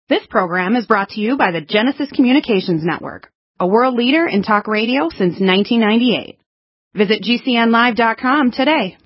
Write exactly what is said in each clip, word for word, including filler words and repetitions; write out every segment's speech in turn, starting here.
This program is brought to you by the Genesis Communications Network, a world leader in talk radio since nineteen ninety-eight. Visit G C N live dot com today.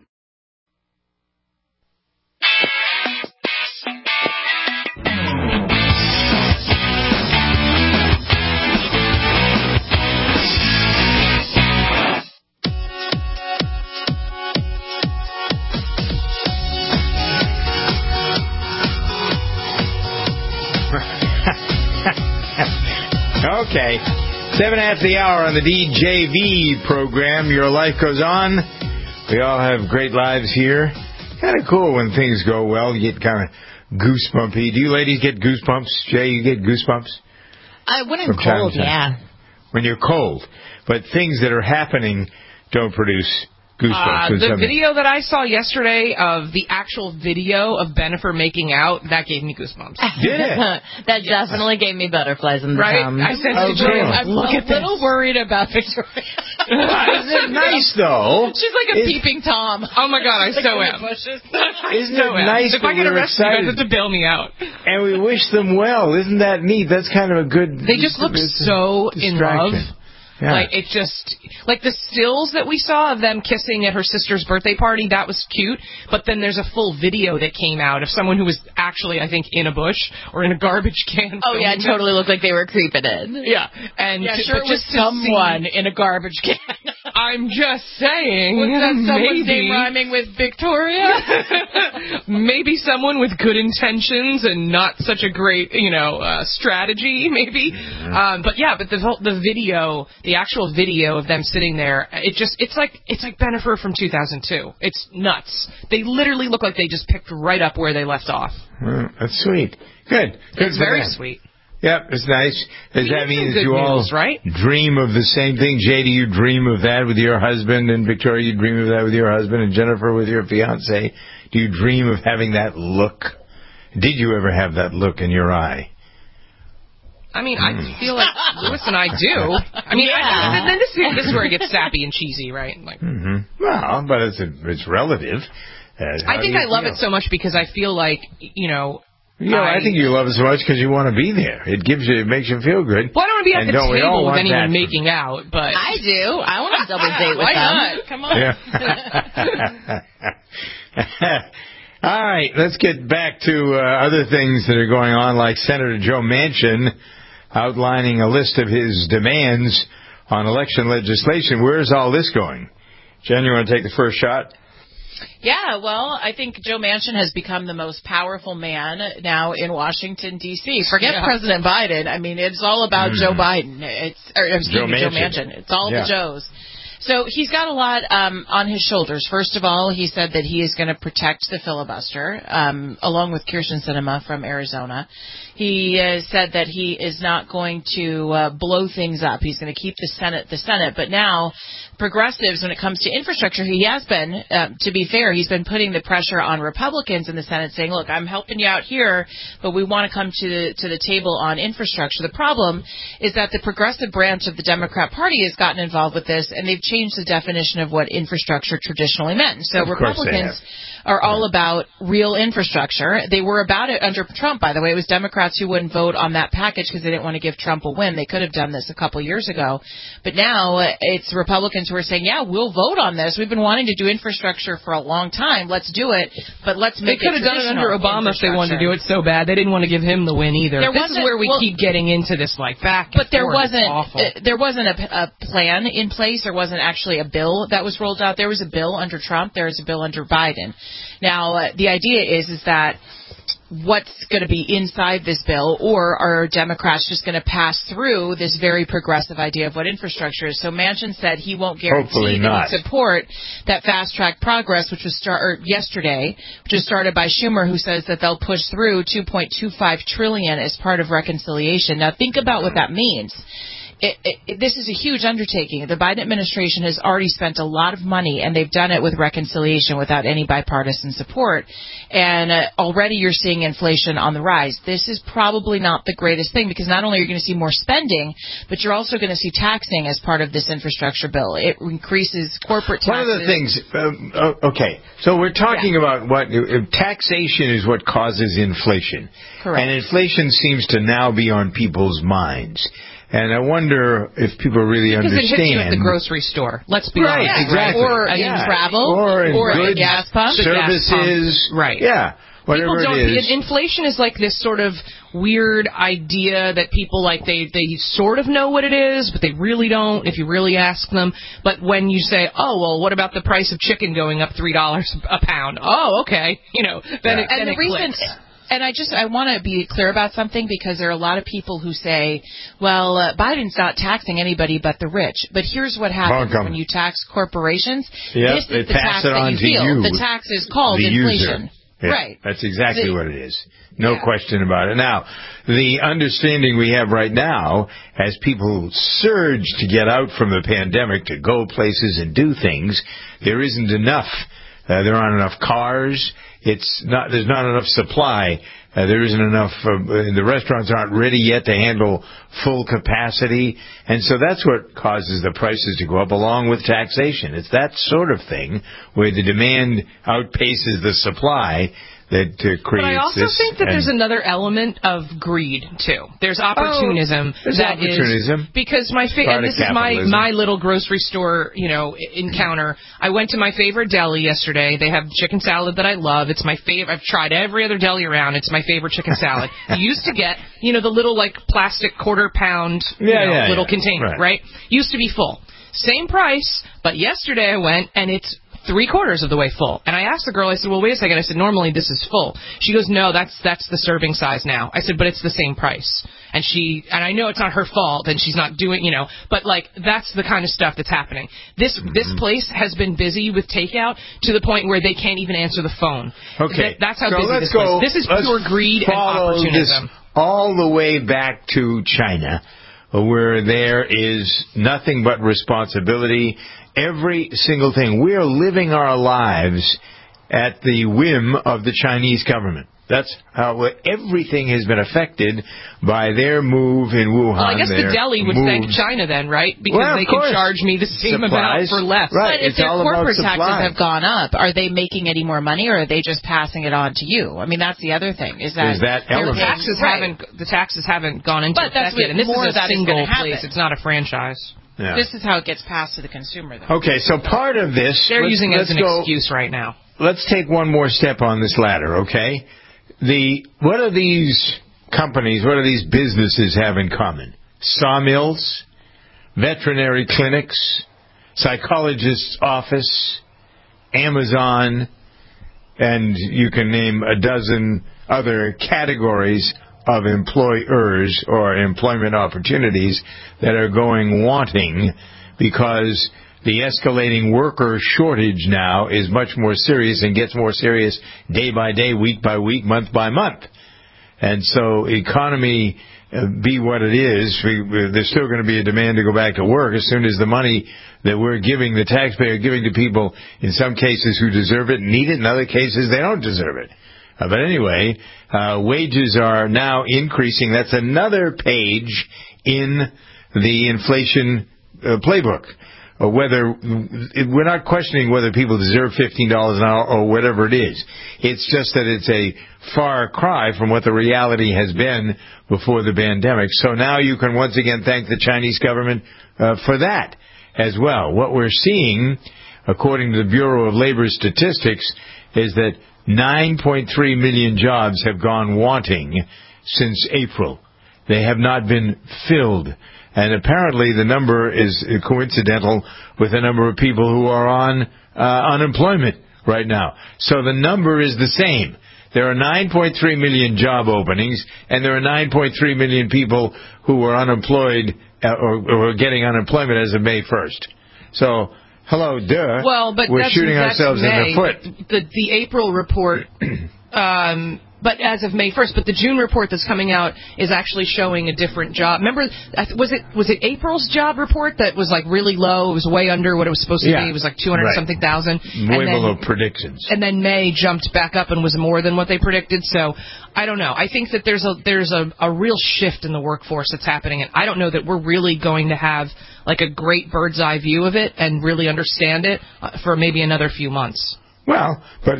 Okay, seven after the hour on the D J V program. Your life goes on. We all have great lives here. Kind of cool when things go well. You get kind of goosebumpy. Do you ladies get goosebumps? Jay, you get goosebumps? Uh, when I'm cold, yeah. When you're cold. But things that are happening don't produce goosebumps. Uh, the video that I saw yesterday of the actual video of Bennifer making out, that gave me goosebumps. Did it? That definitely gave me butterflies in the right? tum. I said oh, to Jim, I'm look a at little this. worried about Victoria. Isn't it nice, though? She's like a Is, peeping Tom. Oh, my God, I so am. Isn't so it am. nice If I get we're arrested, excited, you guys have to bail me out. and we wish them well. Isn't that neat? That's kind of a good... They just look so in love. Yeah. Like, it just, like the stills that we saw of them kissing at her sister's birthday party, that was cute. But then there's a full video that came out of someone who was actually, I think, in a bush or in a garbage can. Oh, yeah, it totally looked like they were creeping in. Yeah. And Yeah, to, sure, but it was just to someone see, in a garbage can. I'm just saying. Was that someone's maybe, name rhyming with Victoria? maybe someone with good intentions and not such a great, you know, uh, strategy, maybe. Mm-hmm. Um, but yeah, but the whole, the video, the actual video of them sitting there, it just, it's like, it's like Bennifer from two thousand two. It's nuts. They literally look like they just picked right up where they left off. Mm, that's sweet. Good. Good. It's very that. sweet. Yep, it's nice. Does that mean that you news, all right? dream of the same thing? Jay, do you dream of that with your husband? And Victoria, you dream of that with your husband? And Jennifer, with your fiancé? Do you dream of having that look? Did you ever have that look in your eye? I mean, I feel like Louis and I do. I mean, yeah. I, then this, this is where it gets sappy and cheesy, right? Like, mm-hmm. Well, but it's a, it's relative. Uh, I think I love feel? it so much because I feel like, you know, You know, I, I think you love it so much because you want to be there. It gives you, it makes you feel good. Well, I don't want to be at and the table with anyone that making out, but I do. I want a double date with Why them. not? Come on. Yeah. All right, let's get back to uh, other things that are going on, like Senator Joe Manchin outlining a list of his demands on election legislation. Where's all this going? Jen, you want to take the first shot? Yeah, well, I think Joe Manchin has become the most powerful man now in Washington, D C Forget yeah. President Biden. I mean, it's all about mm. Joe Biden. It's or, excuse Joe me, Manchin. Joe Manchin. It's all yeah. the Joes. So he's got a lot um, on his shoulders. First of all, he said that he is going to protect the filibuster, um, along with Kyrsten Sinema from Arizona. He uh, said that he is not going to uh, blow things up. He's going to keep the Senate the Senate. But now, progressives, when it comes to infrastructure, he has been, uh, to be fair, he's been putting the pressure on Republicans in the Senate, saying, look, I'm helping you out here, but we want to come to the, to the table on infrastructure. The problem is that the progressive branch of the Democrat Party has gotten involved with this, and they've changed the definition of what infrastructure traditionally meant. So Republicans are all about real infrastructure. They were about it under Trump, by the way. It was Democrats who wouldn't vote on that package because they didn't want to give Trump a win. They could have done this a couple years ago. But now it's Republicans who are saying, yeah, we'll vote on this. We've been wanting to do infrastructure for a long time. Let's do it, but let's make it They could have done it under Obama if they wanted to do it so bad. They didn't want to give him the win either. There this is where we well, keep getting into this, like, back and But there forth. wasn't, uh, there wasn't a, a plan in place. There wasn't actually a bill that was rolled out. There was a bill under Trump. There was a bill under Biden. Now, uh, the idea is, is that what's going to be inside this bill, or are Democrats just going to pass through this very progressive idea of what infrastructure is? So Manchin said he won't guarantee that he support that fast-track progress, which was start yesterday, which was started by Schumer, who says that they'll push through two point two five trillion dollars as part of reconciliation. Now, think about what that means. it, it, this is a huge undertaking. The Biden administration has already spent a lot of money, and they've done it with reconciliation without any bipartisan support. And uh, already you're seeing inflation on the rise. This is probably not the greatest thing, because not only are you going to see more spending, but you're also going to see taxing as part of this infrastructure bill. It increases corporate taxes. One of the things, um, okay, so we're talking yeah. about what uh, taxation is what causes inflation. Correct. And inflation seems to now be on people's minds. And I wonder if people really because understand. Because it hits you at the grocery store. Let's be right, honest. Exactly. Or yeah. in travel. Or in or goods, a gas pump. services. Right. Yeah. Whatever people don't, it is. Inflation is like this sort of weird idea that people like they they sort of know what it is, but they really don't if you really ask them. But when you say, oh well, what about the price of chicken going up three dollars a pound? Oh, okay, you know, then yeah. it, and then the it reason. clicks. And I just I want to be clear about something, because there are a lot of people who say, well, uh, Biden's not taxing anybody but the rich. But here's what happens Welcome. when you tax corporations. Yep, this is they the pass tax it that on you to feel. you, The tax is called the inflation. User. Yeah, right. That's exactly the, what it is. No yeah. question about it. Now, the understanding we have right now, as people surge to get out from the pandemic, to go places and do things, there isn't enough. Uh, there aren't enough cars. It's not. There's not enough supply. Uh, there isn't enough. Uh, the restaurants aren't ready yet to handle full capacity, and so that's what causes the prices to go up, along with taxation. It's that sort of thing where the demand outpaces the supply that uh, creates this. But I also this, think that there's another element of greed too. There's opportunism. Oh, there's that opportunism. Is, because my fa- and this is my capitalism. my little grocery store, you know, encounter. I went to my favorite deli yesterday. They have chicken salad that I love. It's my favorite. I've tried every other deli around. It's my favorite chicken salad. You used to get, you know, the little like plastic quarter pound, you yeah, know, yeah, little yeah. container, right. right? Used to be full. Same price, but yesterday I went and it's three quarters of the way full. And I asked the girl, I said, well, wait a second. I said, normally this is full. She goes, no, that's that's the serving size now. I said, but it's the same price. And she, and I know it's not her fault and she's not doing, you know, but like that's the kind of stuff that's happening. This mm-hmm. this place has been busy with takeout to the point where they can't even answer the phone. Okay. That, that's how so busy let's this go, place is. This is let's pure greed and opportunism. This all the way back to China, where there is nothing but responsibility. Every single thing. We are living our lives at the whim of the Chinese government. That's how everything has been affected by their move in Wuhan. Well, I guess the deli would moves. thank China then, right? Because well, they course. can charge me the same Supplies. amount for less. Right. But if it's their all corporate about taxes supply. have gone up, are they making any more money, or are they just passing it on to you? I mean, that's the other thing. Is that, is that their element. taxes right. haven't the taxes haven't gone into but that's effect yet, and this more is a that single is place. It's not a franchise. Yeah. This is how it gets passed to the consumer, though. Okay, so part of this they're let's, using it let's as an go, excuse right now. Let's take one more step on this ladder, okay? The what are these companies, what do these businesses have in common? Sawmills, veterinary clinics, psychologist's office, Amazon, and you can name a dozen other categories of employers or employment opportunities that are going wanting because the escalating worker shortage now is much more serious and gets more serious day by day, week by week, month by month. And so economy uh, be what it is, we, we, there's still going to be a demand to go back to work as soon as the money that we're giving, the taxpayer giving to people, in some cases who deserve it, need it, in other cases they don't deserve it. Uh, but anyway, uh, wages are now increasing. That's another page in the inflation uh, playbook. Or whether we're not questioning whether people deserve fifteen dollars an hour or whatever it is. It's just that it's a far cry from what the reality has been before the pandemic. So now you can once again thank the Chinese government uh, for that as well. What we're seeing, according to the Bureau of Labor Statistics, is that nine point three million jobs have gone wanting since April. They have not been filled. And apparently the number is coincidental with the number of people who are on uh, unemployment right now. So the number is the same. There are nine point three million job openings, and there are nine point three million people who are unemployed uh, or, or getting unemployment as of May first. So, hello, duh. Well, but we're that's, shooting that's ourselves May. in the foot. The, the April report um, but as of May first. But the June report that's coming out is actually showing a different job. Remember, was it was it April's job report that was like really low? It was way under what it was supposed to yeah. be. It was like two hundred right. something thousand. Way and then, below predictions. And then May jumped back up and was more than what they predicted. So I don't know. I think that there's a there's a, a real shift in the workforce that's happening, and I don't know that we're really going to have like a great bird's eye view of it and really understand it uh, for maybe another few months. Well, but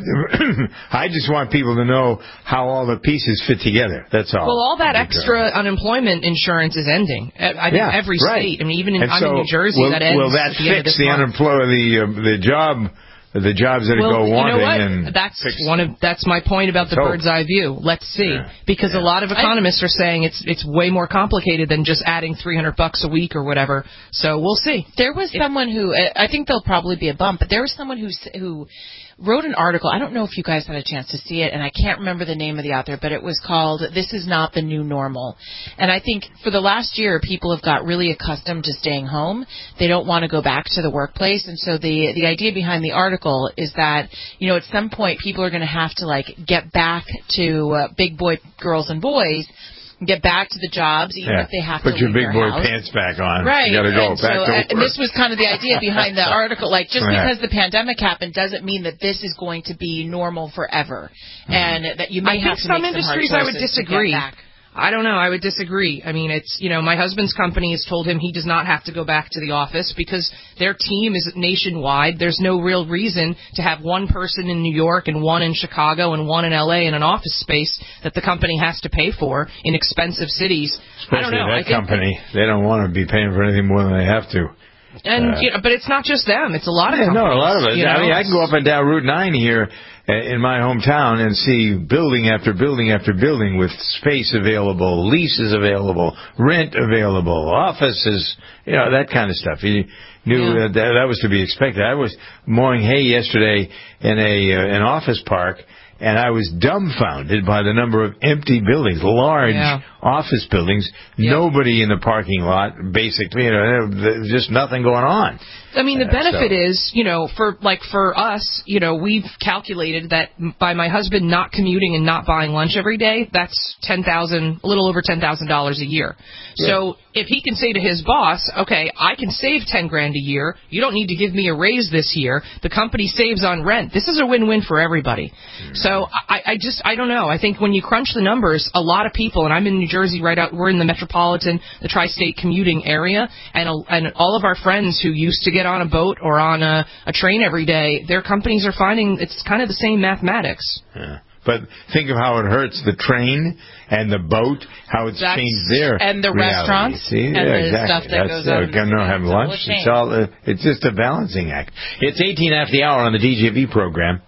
I just want people to know how all the pieces fit together. That's all. Well, all that extra unemployment insurance is ending. I think yeah, every right. state. I mean, even in, I'm so in New Jersey, will, that ends will that at the end of fix this the month. unemployment, the uh, the job, the jobs that well, go wanting? You know what? And that's fix... one of that's my point about the so, bird's eye view. Let's see, yeah, because yeah. a lot of economists are saying it's it's way more complicated than just adding three hundred bucks a week or whatever. So we'll see. There was someone who I think there'll probably be a bump, but there was someone who who. wrote an article. I don't know if you guys had a chance to see it, and I can't remember the name of the author, but it was called This Is Not the New Normal. And I think for the last year, people have got really accustomed to staying home. They don't want to go back to the workplace. And so the the idea behind the article is that, you know, at some point, people are going to have to, like, get back to uh, big boy girls and boys, get back to the jobs, even yeah. if they have Put to your leave big their boy house. pants back on. Right. You got to go and back so, to work. And this was kind of the idea behind the article. Like, just right. because the pandemic happened doesn't mean that this is going to be normal forever, mm-hmm. and that you may I have think to some make industries some I hard would choices disagree. To get back. I don't know. I would disagree. I mean, it's, you know, my husband's company has told him he does not have to go back to the office because their team is nationwide. There's no real reason to have one person in New York and one in Chicago and one in L A in an office space that the company has to pay for in expensive cities. Especially I don't know. that I think company, they don't want to be paying for anything more than they have to. And uh, you know, but it's not just them. It's a lot of yeah, companies. no, a lot of it. You know? I mean, I can go up and down Route nine here in my hometown and see building after building after building with space available, leases available, rent available, offices, you know, that kind of stuff. You knew yeah. that that was to be expected. I was mowing hay yesterday in a uh, an office park, and I was dumbfounded by the number of empty buildings, large yeah. office buildings, yep. nobody in the parking lot, basically, you know, there's just nothing going on. I mean, the uh, benefit so. is, you know, for like for us, you know, we've calculated that by my husband not commuting and not buying lunch every day, that's ten thousand, a little over ten thousand dollars a year. Yeah. So if he can say to his boss, okay, I can save ten grand a year, you don't need to give me a raise this year. The company saves on rent. This is a win-win for everybody. Mm-hmm. So I, I just, I don't know. I think when you crunch the numbers, a lot of people, and I'm in New Jersey right out, we're in the metropolitan, the tri-state commuting area, and a, and all of our friends who used to get on a boat or on a, a train every day, their companies are finding it's kind of the same mathematics. Yeah. But think of how it hurts the train and the boat, how it's That's, changed their and the reality. restaurants See? and yeah, the exactly. stuff that That's, goes uh, on. Gonna have it's lunch. It's all. Uh, it's just a balancing act. It's eighteen after the hour on the D J V program.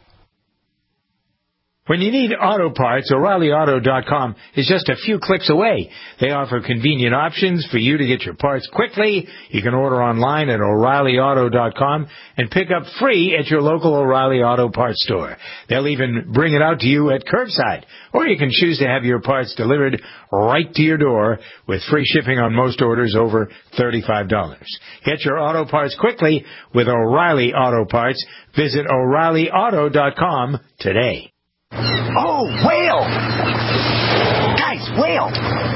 When you need auto parts, O'Reilly Auto dot com is just a few clicks away. They offer convenient options for you to get your parts quickly. You can order online at O'Reilly Auto dot com and pick up free at your local O'Reilly Auto Parts store. They'll even bring it out to you at curbside. Or you can choose to have your parts delivered right to your door with free shipping on most orders over thirty-five dollars. Get your auto parts quickly with O'Reilly Auto Parts. Visit O'Reilly Auto dot com today. Oh, whale! Guys, whale!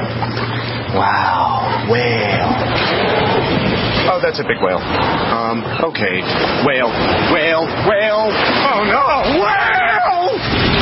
Wow, whale. Oh, that's a big whale. Um, okay. Whale, whale, whale. Oh, no, whale!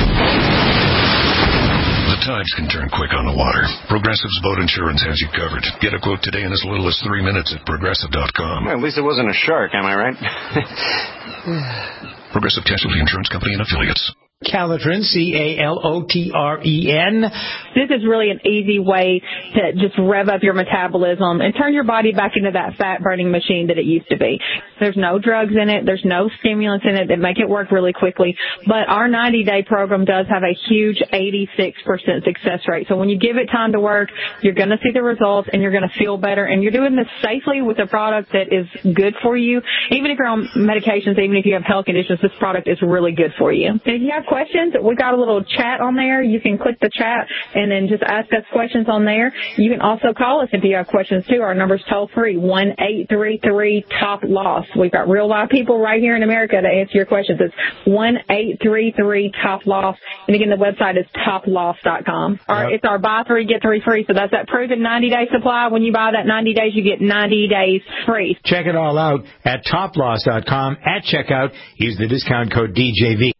The tides can turn quick on the water. Progressive's boat insurance has you covered. Get a quote today in as little as three minutes at Progressive dot com. Well, at least it wasn't a shark, am I right? Progressive Casualty Insurance Company and Affiliates. Calitrin, C A L O T R E N. This is really an easy way to just rev up your metabolism and turn your body back into that fat-burning machine that it used to be. There's no drugs in it. There's no stimulants in it that make it work really quickly. But our ninety-day program does have a huge eighty-six percent success rate. So when you give it time to work, you're going to see the results and you're going to feel better. And you're doing this safely with a product that is good for you. Even if you're on medications, even if you have health conditions, this product is really good for you. If you have questions, we've got a little chat on there. You can click the chat and then just ask us questions on there. You can also call us if you have questions, too. Our number's toll-free, one eight three three top loss. We've got real live people right here in America to answer your questions. It's one eight three three top loss. And, again, the website is top loss dot com. Our, Yep. It's our buy three, get three free. So that's that proven ninety-day supply. When you buy that ninety days, you get ninety days free. Check it all out at top loss dot com. At checkout, use the discount code D J V.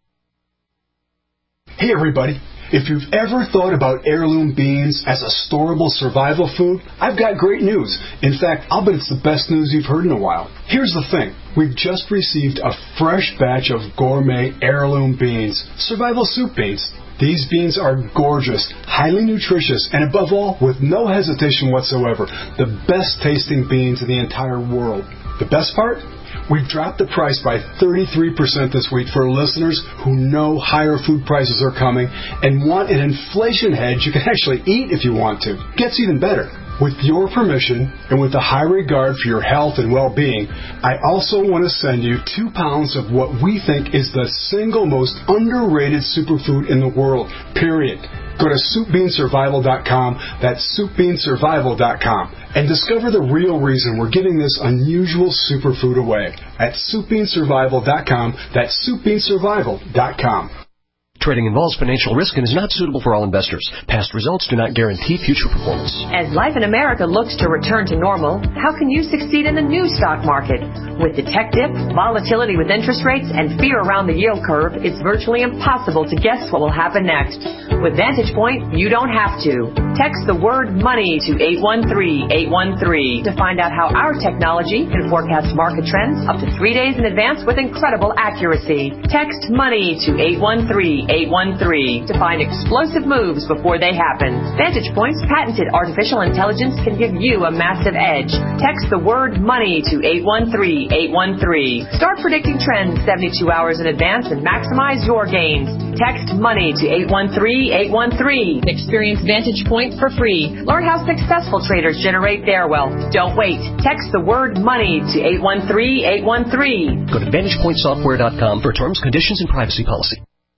Hey everybody, if you've ever thought about heirloom beans as a storable survival food, I've got great news. In fact, I'll bet it's the best news you've heard in a while. Here's the thing. We've just received a fresh batch of gourmet heirloom beans, survival soup beans. These beans are gorgeous, highly nutritious, and above all, with no hesitation whatsoever, the best tasting beans in the entire world. The best part? We've dropped the price by thirty-three percent this week for listeners who know higher food prices are coming and want an inflation hedge you can actually eat if you want to. Gets even better. With your permission and with a high regard for your health and well-being, I also want to send you two pounds of what we think is the single most underrated superfood in the world, period. Go to soup bean survival dot com, that's soup bean survival dot com, and discover the real reason we're giving this unusual superfood away at soup bean survival dot com, that's soup bean survival dot com. Trading involves financial risk and is not suitable for all investors. Past results do not guarantee future performance. As life in America looks to return to normal, how can you succeed in the new stock market? With the tech dip, volatility with interest rates, and fear around the yield curve, it's virtually impossible to guess what will happen next. With Vantage Point, you don't have to. Text the word money to eight one three eight one three to find out how our technology can forecast market trends up to three days in advance with incredible accuracy. Text money to eight one three eight one three to find explosive moves before they happen. Vantage Point's patented artificial intelligence can give you a massive edge. Text the word money to eight one three eight one three. Start predicting trends seventy-two hours in advance and maximize your gains. Text money to eight one three eight one three. Experience Vantage Point for free. Learn how successful traders generate their wealth. Don't wait. Text the word money to eight one three eight one three. Go to vantage point software dot com for terms, conditions, and privacy policy.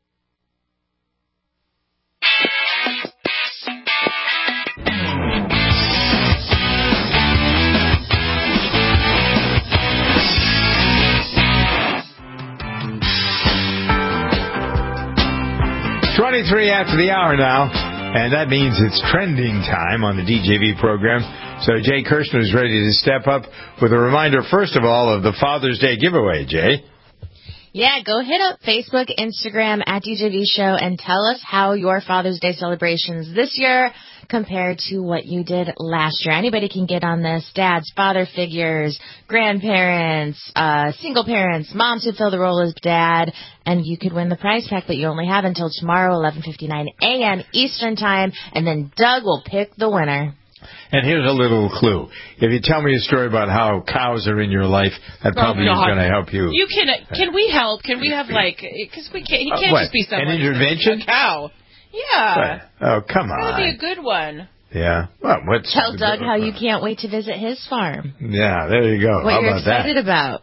twenty-three after the hour now, and that means it's trending time on the D J V program. So Jay Kirshner is ready to step up with a reminder, first of all, of the Father's Day giveaway, Jay. Yeah, go hit up Facebook, Instagram, at D J V Show, and tell us how your Father's Day celebrations this year compared to what you did last year. Anybody can get on this. Dads, father figures, grandparents, uh, single parents, moms who fill the role as dad, and you could win the prize pack, but you only have until tomorrow, eleven fifty-nine a.m. Eastern Time, and then Doug will pick the winner. And here's a little clue. If you tell me a story about how cows are in your life, that probably oh, is going to help you. You can can we help? Can we have like because we can't. He can't uh, just be someone. An intervention? A cow. Yeah. What? Oh, come on. That would be a good one. Yeah. Well, what's Tell Doug how you can't wait to visit his farm. Yeah, there you go. What how you're about excited that? about.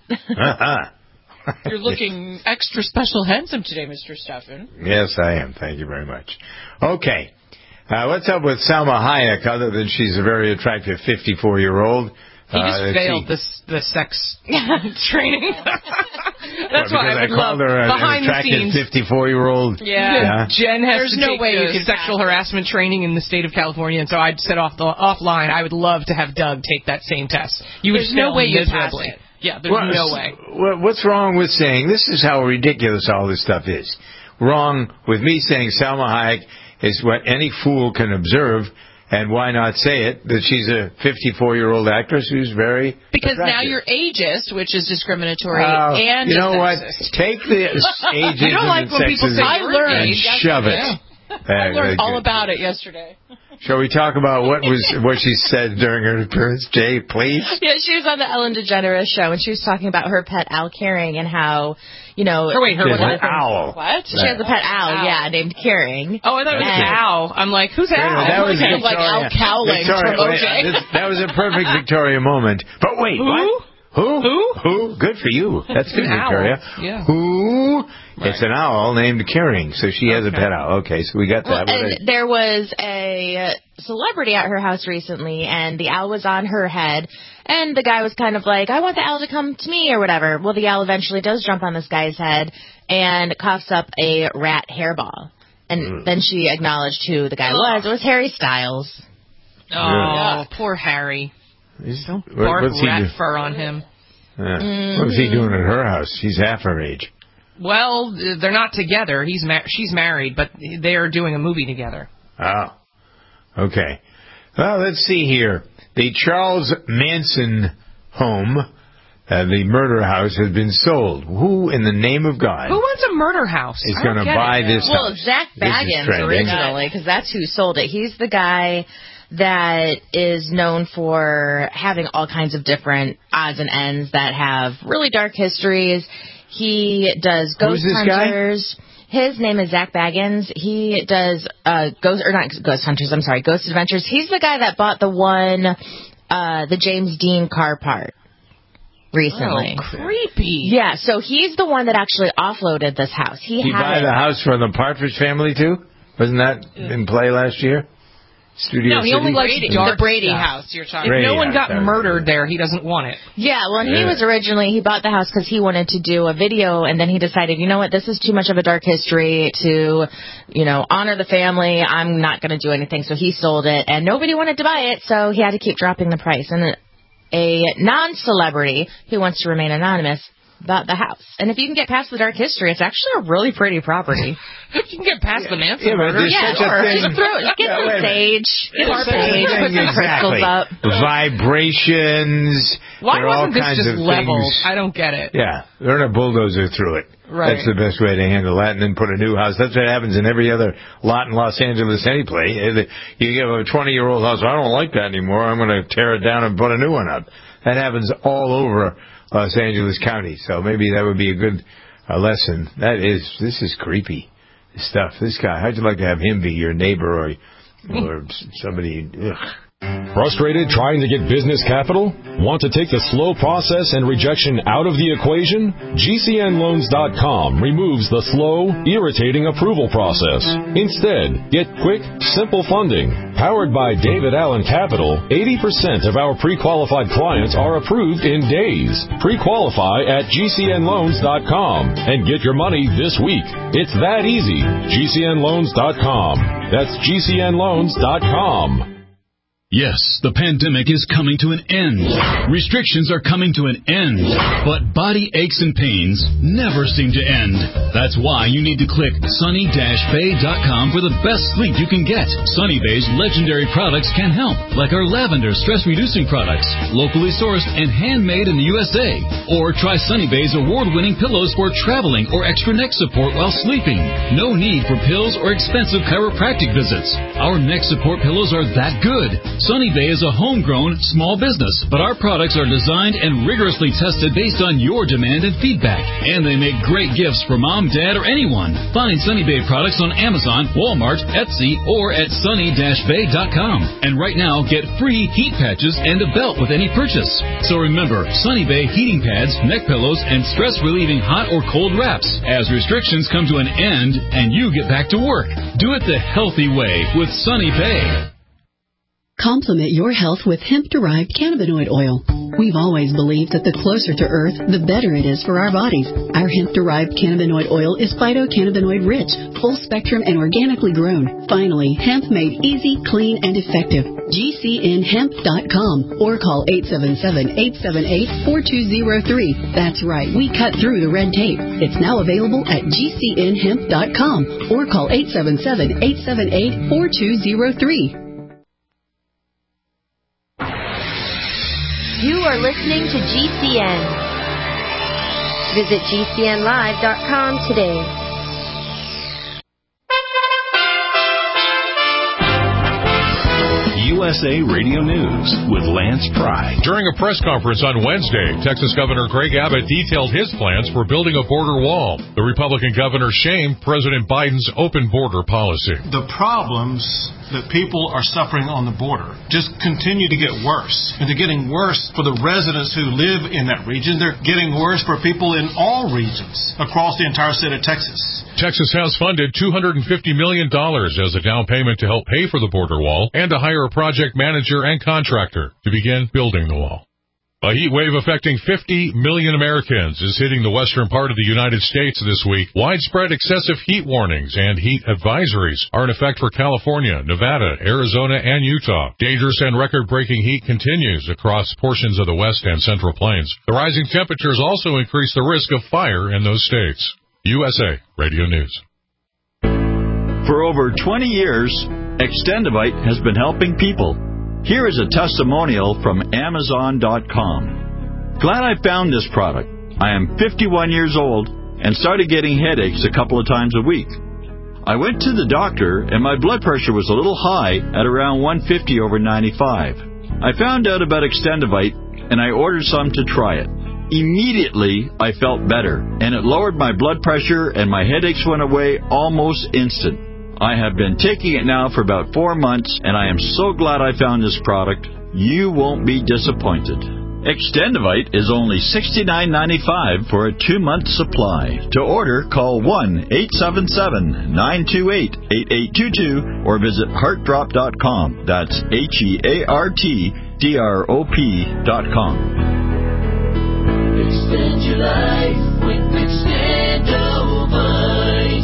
Uh-huh. You're looking extra special handsome today, Mister Stefan. Yes, I am. Thank you very much. Okay. Uh, what's up with Salma Hayek, other than she's a very attractive fifty-four-year-old? He just uh, failed she, this the sex training. That's well, why I would I called love her a, behind an attractive the scenes. fifty-four-year-old. Yeah. yeah, Jen has There's to no take way the you can sexual pass. harassment training in the state of California, and so I'd said off the offline I would love to have Doug take that same test. You would There's no fail way you pass miserably. it. Yeah, there's Well, no way. Well, what's wrong with saying, this is how ridiculous all this stuff is. Wrong with me saying Salma Hayek is what any fool can observe, and why not say it, that she's a fifty-four-year-old actress who's very Because attractive. now you're ageist, which is discriminatory, Uh, and you know what? sexist. Take the ageism You don't like and when people sexism say I learned and yesterday. shove it. I learned Uh, all about it yesterday. Shall we talk about what was what she said during her appearance, Jay, please? Yeah, she was on the Ellen DeGeneres show, and she was talking about her pet Al Caring and how, you know... Oh, wait, her There's what? an owl. What? She has a pet owl, Owl. yeah, named Caring. Oh, I thought it was And- Al. I'm like, who's Wait a Al? minute, that was kind of like Victoria. Al Cowling Victoria, from O wait, J. this- that was a perfect Victoria moment. But wait, Who? what? Who? Who? Who? Good for you. That's good, An owl. Victoria. Yeah. Who Right. It's an owl named Caring, so she has Okay. a pet owl. Okay, so we got Well, that. What and I- there was a celebrity at her house recently, and the owl was on her head, and the guy was kind of like, I want the owl to come to me or whatever. Well, the owl eventually does jump on this guy's head and coughs up a rat hairball. And Mm. then she acknowledged who the guy was. It was Harry Styles. Oh, Yeah. poor Harry. He's- Don't what- bark what's he rat do? fur on him. Yeah. Mm-hmm. What was he doing at her house? She's half her age. Well, they're not together. He's ma- she's married, but they are doing a movie together. Oh, okay. Well, let's see here. The Charles Manson home, uh, the murder house, has been sold. Who, in the name of God, Who wants a murder house? is I don't going to get buy it. this Well, house? Zach This is Baggins trending. originally, because that's who sold it. He's the guy that is known for having all kinds of different odds and ends that have really dark histories. He does Who's ghost this guy? hunters. His name is Zach Baggins. He does uh, ghost or not ghost hunters. I'm sorry, Ghost Adventures. He's the guy that bought the one, uh, the James Dean car part recently. Oh, creepy. Yeah, so he's the one that actually offloaded this house. He He had buy it. the house from the Partridge Family too? Wasn't that in play last year? Studio No, he City? only likes Brady, dark the Brady stuff. house you're talking If Brady no one house, got that was murdered it. there, he doesn't want it. Yeah, well, and he Yeah. was originally, he bought the house because he wanted to do a video, and then he decided, you know what, this is too much of a dark history to, you know, honor the family. I'm not going to do anything. So he sold it, and nobody wanted to buy it, so he had to keep dropping the price. And a non-celebrity who wants to remain anonymous bought the house. And if you can get past the dark history, it's actually a really pretty property. If you can get past the Manson Yeah, but murder. there's Yeah, such a or thing. just throw it, get Yeah, some wait a minute. sage, get There's some such a sage, thing, put some exactly. crystals up. Vibrations. Why There are all wasn't this kinds just of leveled? things. I don't get it. Yeah, run a bulldozer through it. Right. That's the best way to handle that, and then put a new house. That's what happens in every other lot in Los Angeles anyway. You give a twenty-year-old house, I don't like that anymore, I'm going to tear it down and put a new one up. That happens all over Los Angeles County, so maybe that would be a good uh, lesson. That is, this is creepy this stuff. This guy, how'd you like to have him be your neighbor or, or somebody? Ugh. Frustrated trying to get business capital? Want to take the slow process and rejection out of the equation? G C N loans dot com removes the slow, irritating approval process. Instead, get quick, simple funding. Powered by David Allen Capital, eighty percent of our pre-qualified clients are approved in days. Pre-qualify at G C N loans dot com and get your money this week. It's that easy. G C N loans dot com. That's G C N loans dot com. Yes, the pandemic is coming to an end. Restrictions are coming to an end. But body aches and pains never seem to end. That's why you need to click sunny dash bay dot com for the best sleep you can get. Sunny Bay's legendary products can help, like our lavender stress-reducing products, locally sourced and handmade in the U S A. Or try Sunny Bay's award-winning pillows for traveling or extra neck support while sleeping. No need for pills or expensive chiropractic visits. Our neck support pillows are that good. Sunny Bay is a homegrown small business, but our products are designed and rigorously tested based on your demand and feedback. And they make great gifts for mom, dad, or anyone. Find Sunny Bay products on Amazon, Walmart, Etsy, or at sunny dash bay dot com. And right now, get free heat patches and a belt with any purchase. So remember, Sunny Bay heating pads, neck pillows, and stress-relieving hot or cold wraps as restrictions come to an end and you get back to work. Do it the healthy way with Sunny Bay. Complement your health with hemp-derived cannabinoid oil. We've always believed that the closer to Earth, the better it is for our bodies. Our hemp-derived cannabinoid oil is phytocannabinoid-rich, full-spectrum, and organically grown. Finally, hemp made easy, clean, and effective. G C N hemp dot com or call eight seven seven, eight seven eight, four two zero three. That's right, we cut through the red tape. It's now available at G C N hemp dot com or call eight seven seven, eight seven eight, four two zero three. You are listening to G C N. Visit G C N live dot com today. U S A Radio News with Lance Pry. During a press conference on Wednesday, Texas Governor Greg Abbott detailed his plans for building a border wall. The Republican governor shamed President Biden's open border policy. The problems that people are suffering on the border just continue to get worse. And they're getting worse for the residents who live in that region. They're getting worse for people in all regions across the entire state of Texas. Texas has funded two hundred fifty million dollars as a down payment to help pay for the border wall and to hire a project manager and contractor to begin building the wall. A heat wave affecting fifty million Americans is hitting the western part of the United States this week. Widespread excessive heat warnings and heat advisories are in effect for California, Nevada, Arizona, and Utah. Dangerous and record-breaking heat continues across portions of the west and central plains. The rising temperatures also increase the risk of fire in those states. U S A Radio News. For over twenty years, Extendivite has been helping people. Here is a testimonial from Amazon dot com. Glad I found this product. I am fifty-one years old and started getting headaches a couple of times a week. I went to the doctor and my blood pressure was a little high at around one fifty over ninety-five. I found out about Extendivite and I ordered some to try it. Immediately, I felt better and it lowered my blood pressure and my headaches went away almost instant. I have been taking it now for about four months, and I am so glad I found this product. You won't be disappointed. Extendivite is only sixty-nine ninety-five for a two-month supply. To order, call one eight seven seven, nine two eight, eight eight two two or visit heart drop dot com. That's H E A R T D R O P dot com. Extend your life with Extendivite.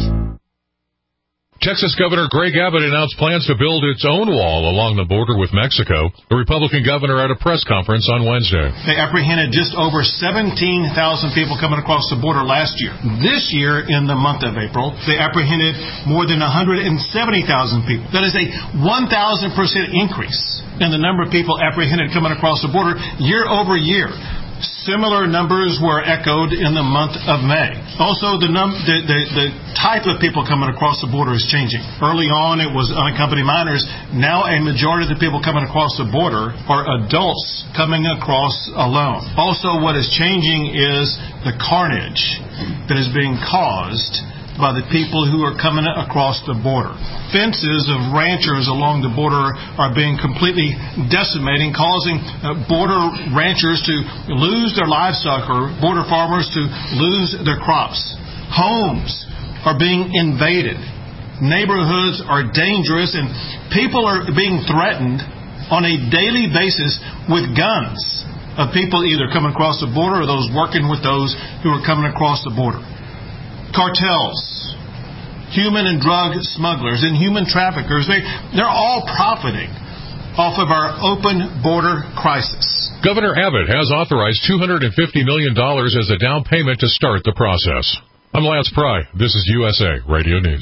Texas Governor Greg Abbott announced plans to build its own wall along the border with Mexico. The Republican governor at a press conference on Wednesday. They apprehended just over seventeen thousand people coming across the border last year. This year, in the month of April, they apprehended more than one hundred seventy thousand people. That is a one thousand percent increase in the number of people apprehended coming across the border year over year. Similar numbers were echoed in the month of May. Also, the, num- the, the, the type of people coming across the border is changing. Early on, it was unaccompanied minors. Now, a majority of the people coming across the border are adults coming across alone. Also, what is changing is the carnage that is being caused by the people who are coming across the border. Fences of ranchers along the border are being completely decimating, causing uh, border ranchers to lose their livestock or border farmers to lose their crops. Homes are being invaded. Neighborhoods are dangerous, and people are being threatened on a daily basis with guns of people either coming across the border or those working with those who are coming across the border. Cartels, human and drug smugglers, and human traffickers, they, they're all profiting off of our open border crisis. Governor Abbott has authorized two hundred fifty million dollars as a down payment to start the process. I'm Lance Pry. This is U S A Radio News.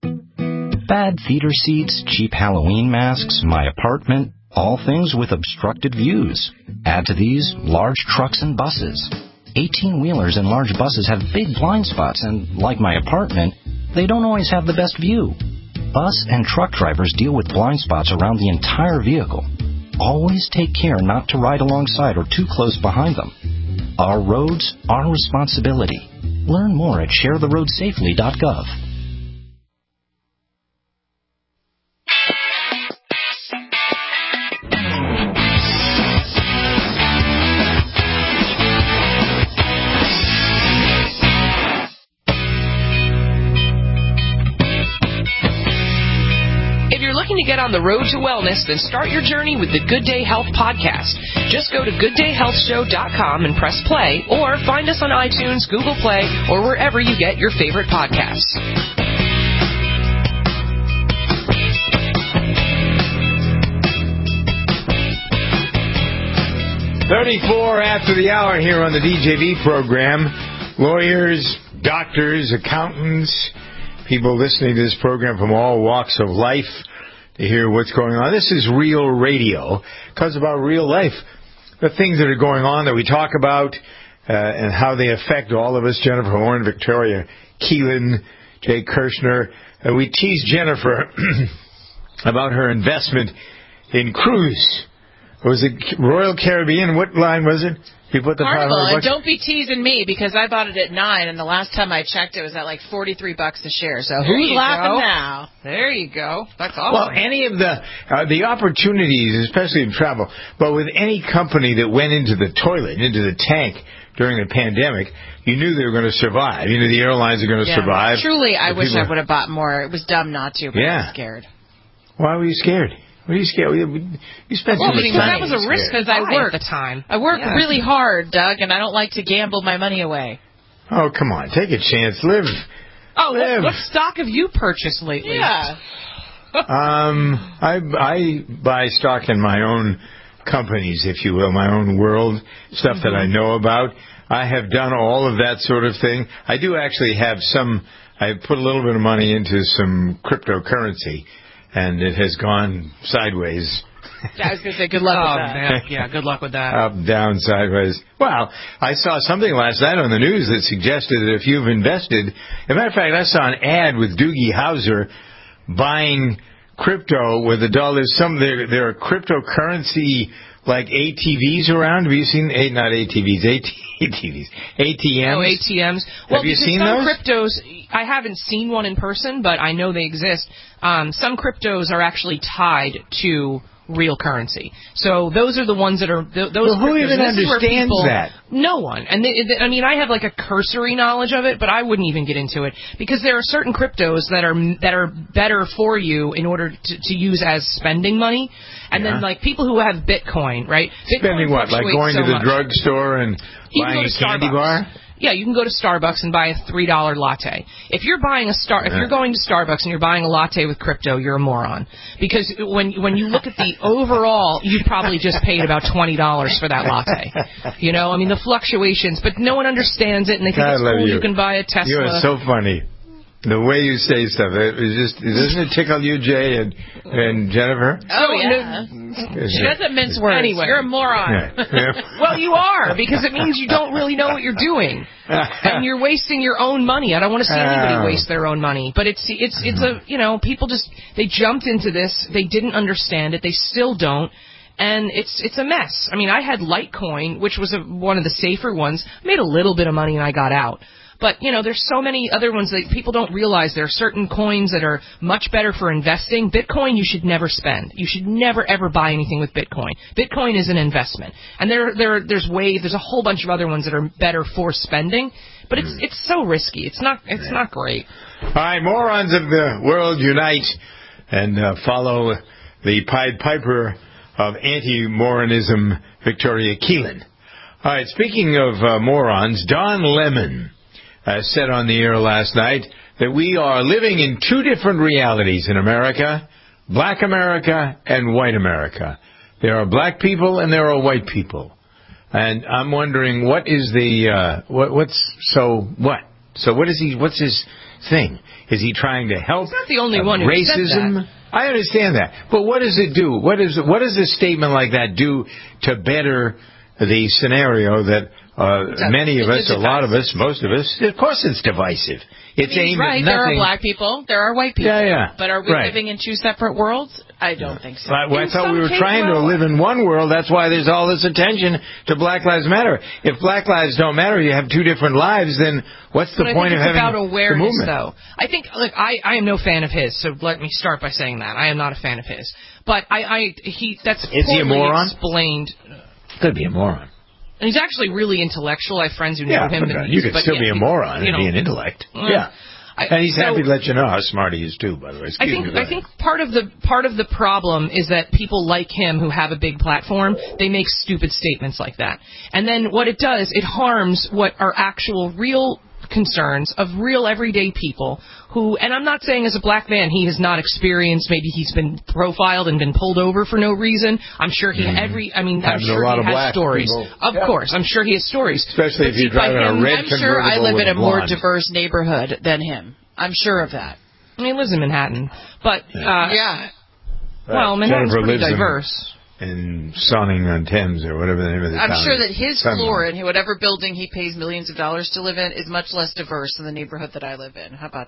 Bad theater seats, cheap Halloween masks, my apartment, all things with obstructed views. Add to these large trucks and buses. eighteen-wheelers and large buses have big blind spots, and like my apartment, they don't always have the best view. Bus and truck drivers deal with blind spots around the entire vehicle. Always take care not to ride alongside or too close behind them. Our roads, our responsibility. Learn more at share the road safely dot gov. To get on the road to wellness, then start your journey with the Good Day Health podcast. Just go to good day health show dot com and press play, or find us on iTunes, Google Play, or wherever you get your favorite podcasts. thirty-four after the hour here on the D J V program. Lawyers, doctors, accountants, people listening to this program from all walks of life to hear what's going on. This is real radio because about real life. The things that are going on that we talk about uh, and how they affect all of us. Jennifer Horn, Victoria Keelan, Jay Kirshner. Uh, we tease Jennifer about her investment in Cruise. Was it Royal Caribbean? What line was it? You put the Carnival, five and don't be teasing me because I bought it at nine, and the last time I checked, it was at like forty-three bucks a share. So There who's you laughing go. now? There you go. That's awesome. Well, any of the uh, the opportunities, especially in travel, but with any company that went into the toilet, into the tank during the pandemic, you knew they were going to survive. You knew the airlines are going to Yeah. survive. Truly, I The wish people- I would have bought more. It was dumb not to, but I Yeah. was scared. Why were you scared? Why were you scared? You spent Well, too much because time. that was a risk because I High worked at the time. I work Yeah. really hard, Doug, and I don't like to gamble my money away. Oh, come on. Take a chance. Live. Oh, what, Live. what stock have you purchased lately? Yeah. Um, I, I buy stock in my own companies, if you will, my own world, stuff that I know about. I have done all of that sort of thing. I do actually have some, I put a little bit of money into some cryptocurrency, and it has gone sideways. I was going to say good luck Oh, with that. man. Yeah, good luck with that. Up, down, sideways. Well, I saw something last night on the news that suggested that if you've invested, as a matter of fact, I saw an ad with Doogie Howser buying crypto with a dollar. Some there, there are cryptocurrency like A T Vs around. Have you seen? A, not A T Vs, A T Vs, A T Ms. Oh, A T Ms. Well, Have you because seen some those? cryptos, I haven't seen one in person, but I know they exist. Um, some cryptos are actually tied to real currency. So those are the ones that are th- those. Well, who cryptos, even and this is where understands people- that? No one. And they, they, I mean, I have like a cursory knowledge of it, but I wouldn't even get into it because there are certain cryptos that are that are better for you in order to, to use as spending money. And Yeah. then like people who have Bitcoin, right? Spending Bitcoin what? Like fluctuates going so to the much. drugstore and You can buying go to a candy Starbucks. bar? Yeah, you can go to Starbucks and buy a three dollar latte. If you're buying a star, if Yeah. you're going to Starbucks and you're buying a latte with crypto, you're a moron. Because when when you look at the overall, you probably just paid about twenty dollars for that latte. You know, I mean the fluctuations, but no one understands it, and they think I it's love cool. you. You can buy a Tesla. You are so funny. The way you say stuff, it, it just doesn't it tickle you, Jay and and Jennifer? Oh, yeah. She doesn't mince words. Anyway. You're a moron. Yeah. Yeah. Well, you are, because it means you don't really know what you're doing, and you're wasting your own money. I don't want to see anybody Oh. waste their own money, but it's it's it's a you know people just they jumped into this, they didn't understand it, they still don't, and it's it's a mess. I mean, I had Litecoin, which was a, one of the safer ones, made a little bit of money and I got out. But, you know, there's so many other ones that people don't realize. There are certain coins that are much better for investing. Bitcoin, you should never spend. You should never, ever buy anything with Bitcoin. Bitcoin is an investment. And there, there, there's way, there's a whole bunch of other ones that are better for spending. But it's, it's so risky. It's not, it's not great. All right, morons of the world, unite and uh, follow the Pied Piper of anti-moronism, Victoria Keelan. All right, speaking of uh, morons, Don Lemon uh, said on the air last night that we are living in two different realities in America, black America and white America. There are black people and there are white people. And I'm wondering, what is the, uh, what, what's, so what? So what is he, what's his thing? Is he trying to help? He's not the only uh, one who racism? said that. I understand that. But what does it do? What is, what does a statement like that do to better the scenario that uh, many of us, a lot of us, most of us, of course it's divisive. It's He's aimed right. at There are nothing. black people. There are white people. Yeah, yeah. But are we Right. living in two separate worlds? I don't think so. I, well, I In thought some we were case- trying to well, live in one world. That's why there's all this attention to Black Lives Matter. If Black Lives don't matter, you have two different lives, then what's the But point I think of it's having about the awareness, movement? though. I think, look, I, I am no fan of his, so let me start by saying that. I am not a fan of his. But I, I he, that's Is he a poorly moron? explained. Could be a moron. And he's actually really intellectual. I have friends who know Yeah, him. but, uh, and you he's- could but still yeah, be a he- moron you and know, be an intellect. uh, yeah. I- And he's so- happy to let you know how smart he is, too, by the way. Excuse I think me. go I ahead. think part of the part of the problem is that people like him who have a big platform, they make stupid statements like that. And then what it does, it harms what are actual real concerns of real everyday people who, and I'm not saying as a black man he has not experienced, maybe he's been profiled and been pulled over for no reason. I'm sure he every I mean I'm Happens to sure a lot he of has black stories. people. Of Yeah. course, I'm sure he has stories. Especially But if you're see, by driving a him- red I'm sure I convertible live with in a a more blonde. diverse neighborhood than him. I'm sure of that. I mean, he lives in Manhattan, but uh, yeah. well, Manhattan's Jennifer pretty lives in- diverse. in Sonning-on-Thames or whatever the name of the I'm town sure is. that his Sunderland. floor in whatever building he pays millions of dollars to live in is much less diverse than the neighborhood that I live in. How about that?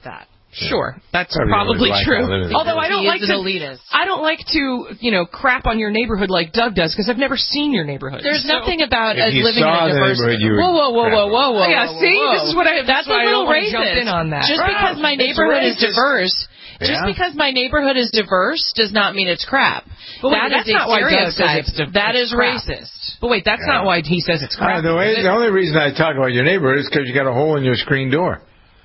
Sure, that's Probably probably like true. that. Although I don't He like is to, an elitist. I don't like to, you know, crap on your neighborhood like Doug does because I've never seen your neighborhood. There's So- nothing about If uh, you living in saw a the diverse. neighborhood, you would Whoa, whoa, whoa, crap whoa, on whoa, whoa! Yeah, whoa, see, whoa. this is what I. That's why a I don't little want to racist. jump in on that. Just because my It's neighborhood is racist. diverse, just Yeah. because my neighborhood is diverse does not mean it's crap. But wait, that that's is a not why Doug says stereotype. it's div- that it's is crap. racist. But wait, that's Yeah. not why he says it's Uh, crap. the, way, is it? the only reason I talk about your neighborhood is because you got a hole in your screen door.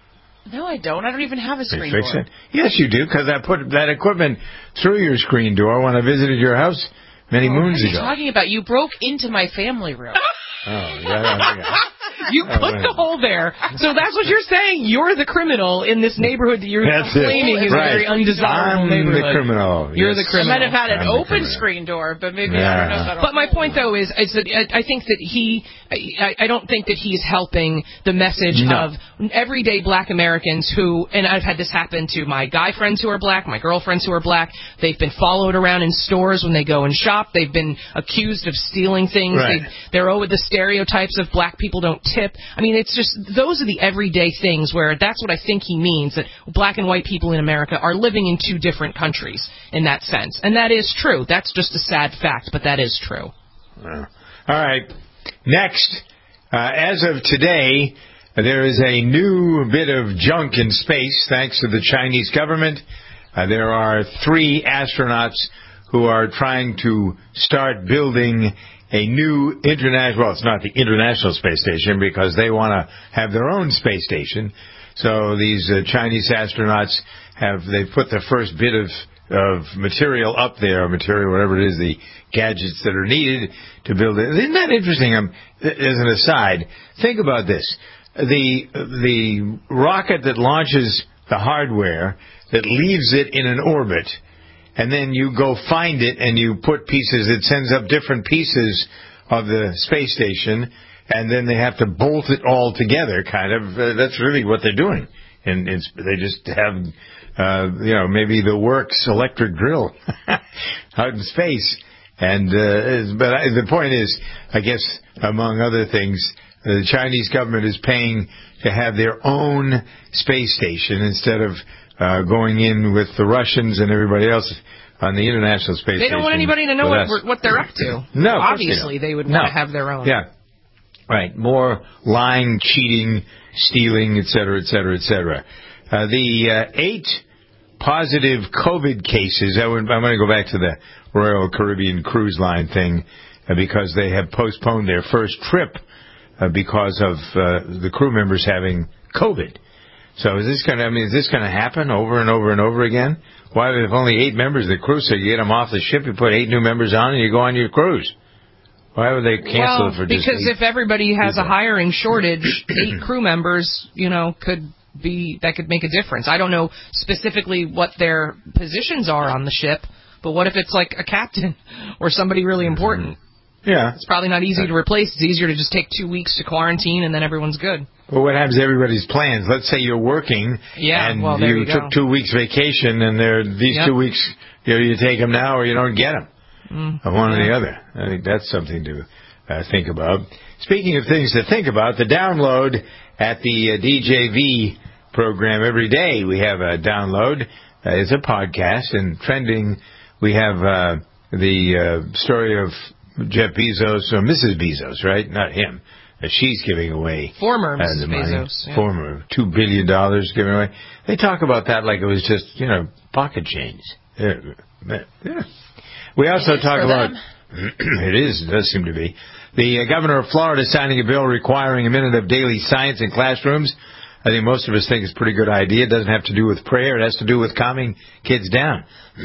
No, I don't. I don't even have a You screen fix door. it? Yes, you do, because I put that equipment through your screen door when I visited your house many Oh, moons what are you ago. talking about? You broke into my family room. Oh, yeah, yeah. You Oh, put right. the hole there. So that's what you're saying. You're the criminal in this neighborhood that you're That's it. claiming is Right. a very undesirable I'm neighborhood. the criminal. You're Yes. the I criminal. might have had an I'm the open criminal. screen door, but maybe Yeah. I don't know if I don't But my point, though, is, is that I I think that he, I, I don't think that he's helping the message No. of everyday black Americans who, and I've had this happen to my guy friends who are black, my girlfriends who are black. They've been followed around in stores when they go and shop. They've been accused of stealing things. Right. They, they're over the stereotypes of black people don't tip. I mean, it's just, those are the everyday things where that's what I think he means, that black and white people in America are living in two different countries in that sense. And that is true. That's just a sad fact, but that is true. Well, all right. Next, uh, as of today, there is a new bit of junk in space thanks to the Chinese government. Uh, there are three astronauts who are trying to start building a new international, well, it's not the International Space Station because they want to have their own space station. So these uh, Chinese astronauts have, they've put the first bit of of material up there, material, whatever it is, the gadgets that are needed to build it. Isn't that interesting? Um, as an aside, think about this. The, the rocket that launches the hardware, that leaves it in an orbit, and then you go find it and you put pieces, it sends up different pieces of the space station, and then they have to bolt it all together, kind of. Uh, that's really what they're doing. And it's, they just have, uh, you know, maybe the Works electric drill out in space. And, uh, but I, the point is, I guess, among other things, the Chinese government is paying to have their own space station instead of uh, going in with the Russians and everybody else on the International Space Station. They don't want anybody to know with what, us. we're- what they're up to. No, of course Obviously, they, they would No. want to have their own. Yeah. Right. More lying, cheating, stealing, et cetera, et cetera, et cetera. Uh, the uh, eight positive COVID cases, I would, I'm going to go back to the Royal Caribbean Cruise Line thing uh, because they have postponed their first trip uh, because of uh, the crew members having COVID. So is this going to, I mean, is this going to happen over and over and over again? Why, if only eight members of the crew, so you get them off the ship, you put eight new members on, and you go on your cruise? Why would they cancel well, it for just because eight if everybody has people? a hiring shortage, eight crew members, you know, could be, that could make a difference. I don't know specifically what their positions are on the ship, but what if it's like a captain or somebody really important? Yeah. It's probably not easy to replace. It's easier to just take two weeks to quarantine and then everyone's good. Well, what happens to everybody's plans? Let's say you're working, Yeah, and well, there you, you took go. two weeks vacation, and there these Yep. two weeks, you know, you take them now or you don't get them. Mm. One or the other. I think that's something to uh, think about. Speaking of things to think about, the download at the uh, D J V program every day. We have a download. Uh, it's a podcast, and trending, we have uh, the uh, story of Jeff Bezos, or Missus Bezos, right? Not him. Uh, she's giving away Former uh, Missus the money. Bezos. Yeah. Former two billion dollars given away. They talk about that like it was just, you know, pocket change. Yeah. Yeah. We also It is talk for about them. it is, it does seem to be. The uh, governor of Florida is signing a bill requiring a minute of daily science in classrooms. I think most of us think it's a pretty good idea. It doesn't have to do with prayer. It has to do with calming kids down.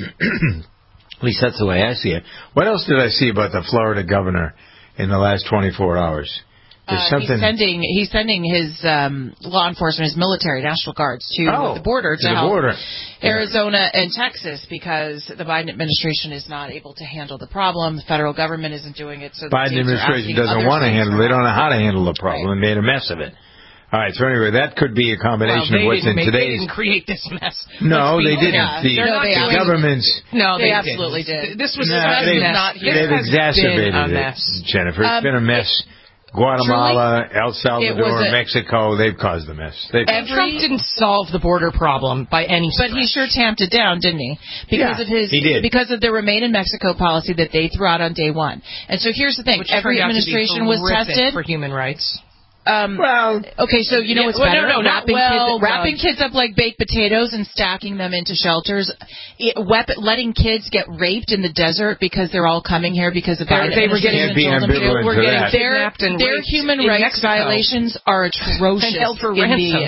At least that's the way I see it. What else did I see about the Florida governor in the last twenty-four hours? There's Uh, something. he's sending he's sending his um, law enforcement, his military, National Guards to Oh, the border to to, the help border. Arizona and Texas because the Biden administration is not able to handle the problem. The federal government isn't doing it. So the Biden states are administration asking doesn't other want to states handle it. for They don't help. know how to handle the problem and made a mess of it. All right, so anyway, that could be a Well, combination they of what's in didn't make, they today's. didn't create this mess. No, Let's be they didn't. honest. The, They're not the doing- government's. No, They they, absolutely didn't. did. This was No, this they've, has not. they've this has exacerbated been a it, mess. Jennifer. It's Um, been a mess Guatemala, Truly, El Salvador, a, Mexico, they've caused the mess. They've and Trump didn't solve the border problem by any stretch. But he sure tamped it down, didn't he? Because yeah, of his, he did. because of the Remain in Mexico policy that they threw out on day one. And so here's the thing: Which every administration was tested for human rights. Um, well, okay, so you know what's well, better? No, no, wrapping, well, kids, wrapping well. kids up like baked potatoes and stacking them into shelters. It, weapon, letting kids get raped in the desert because they're all coming here because of Biden. They were getting, be ambivalent were to getting that. kidnapped and Their raped human in rights Mexico. violations are atrocious and held for in ransom.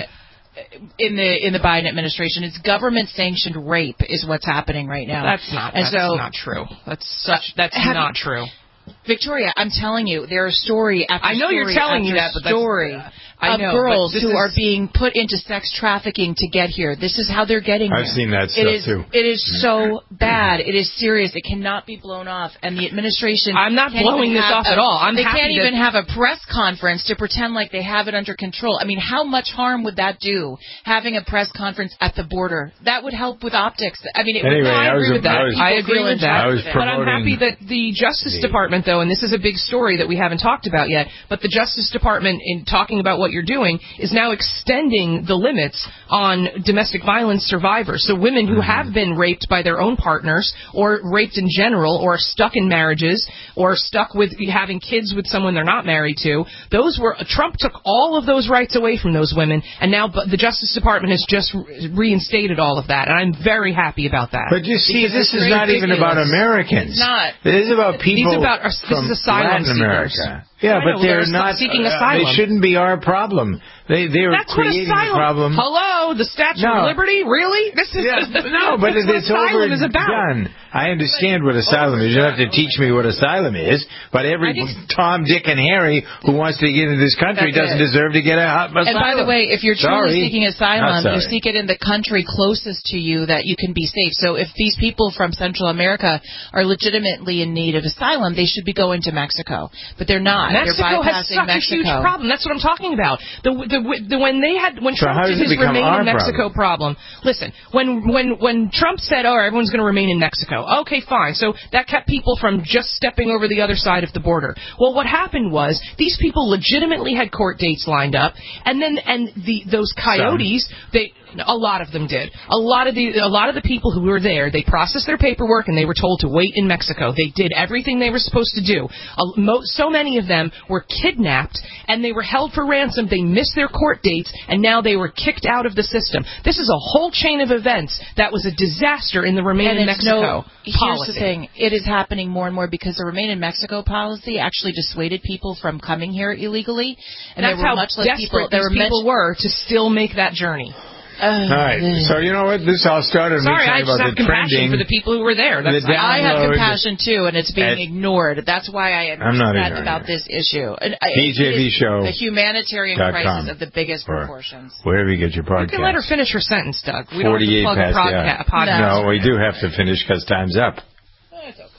the in the in the Biden administration. It's government sanctioned rape is what's happening right now. That's not. And that's so, not true. That's such. That's have, not true. Victoria, I'm telling you, there are story after I know story you're telling after me that, but story that's, uh, I of know, girls who is, are being put into sex trafficking to get here. This is how they're getting I've here. seen that stuff it is, too. It is so bad. It is serious. It cannot be blown off. And the administration I'm not can't blowing even this have off a, at all. I'm they happy can't that, even have a press conference to pretend like they have it under control. I mean, how much harm would that do, having a press conference at the border? That would help with optics. I mean, it anyway, would, no, I, I agree was, with that. I, was, I agree with that. I was but I'm happy that the Justice the, Department, though, and this is a big story that we haven't talked about yet, but the Justice Department, in talking about what you're doing, is now extending the limits on domestic violence survivors. So women who have been raped by their own partners, or raped in general, or stuck in marriages, or stuck with having kids with someone they're not married to, those were, Trump took all of those rights away from those women, and now the Justice Department has just reinstated all of that, and I'm very happy about that. But you see, because this is not ridiculous. even about Americans. It's not. It is about people These about, this from is asylum Latin seekers. America. Yeah, I but know, they're, they're not seeking uh, asylum. They shouldn't be our problem. They they're That's creating what asylum. a problem. Hello, the Statue no. of Liberty? Really? This is yeah, no, but that's it's what asylum is about. overdone. I understand what asylum is. You don't have to teach me what asylum is. But every just, Tom, Dick, and Harry who wants to get into this country doesn't it. deserve to get a asylum. And by the way, if you're truly sorry. seeking asylum, you you seek it in the country closest to you that you can be safe. So if these people from Central America are legitimately in need of asylum, they should be going to Mexico. But they're not. Mexico they're has bypassing such Mexico. a huge problem. That's what I'm talking about. The, the, the when they had when so Trump did his Remain in Mexico problem. problem. Listen, when when when Trump said, "Oh, everyone's going to remain in Mexico," okay, fine. So that kept people from just stepping over the other side of the border. Well, what happened was these people legitimately had court dates lined up, and then and the those coyotes Some. they. A lot of them did. A lot of the a lot of the people who were there, they processed their paperwork and they were told to wait in Mexico. They did everything they were supposed to do. Uh, mo- so many of them were kidnapped and they were held for ransom. They missed their court dates and now they were kicked out of the system. This is a whole chain of events that was a disaster in the Remain in Mexico no, here's policy. the thing: it is happening more and more because the Remain in Mexico policy actually dissuaded people from coming here illegally, and That's there were how much less desperate people. There these were people much, were to still make that journey. Uh, all right. So you know what? This all started Sorry, me I talking just about have the compassion trending. for the people who were there. That's The I have download compassion too, and it's being at, ignored. That's why I am I'm not upset ignoring about it. this issue. And I- D J V it is show a humanitarian crisis of the biggest proportions. Wherever you get your podcast. You can let her finish her sentence, Doug. We don't have to forty-eight plug past a prod- the hour. podcast. No, we do have to finish because time's up. It's okay.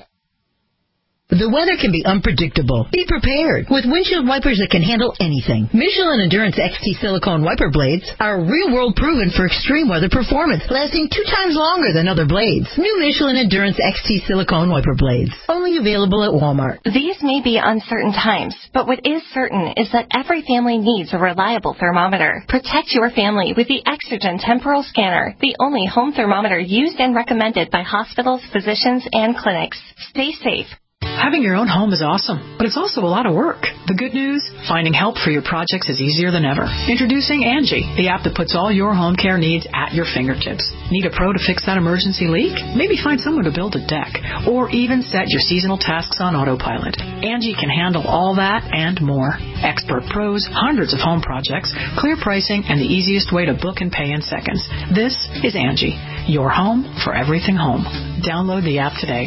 The weather can be unpredictable. Be prepared with windshield wipers that can handle anything. Michelin Endurance X T silicone wiper blades are real-world proven for extreme weather performance, lasting two times longer than other blades. New Michelin Endurance X T silicone wiper blades, only available at Walmart. These may be uncertain times, but what is certain is that every family needs a reliable thermometer. Protect your family with the Exergen Temporal Scanner, the only home thermometer used and recommended by hospitals, physicians, and clinics. Stay safe. Having your own home is awesome, but it's also a lot of work. The good news? Finding help for your projects is easier than ever. Introducing Angie, the app that puts all your home care needs at your fingertips. Need a pro to fix that emergency leak? Maybe find someone to build a deck, or even set your seasonal tasks on autopilot. Angie can handle all that and more. Expert pros, hundreds of home projects, clear pricing, and the easiest way to book and pay in seconds. This is Angie, your home for everything home. Download the app today.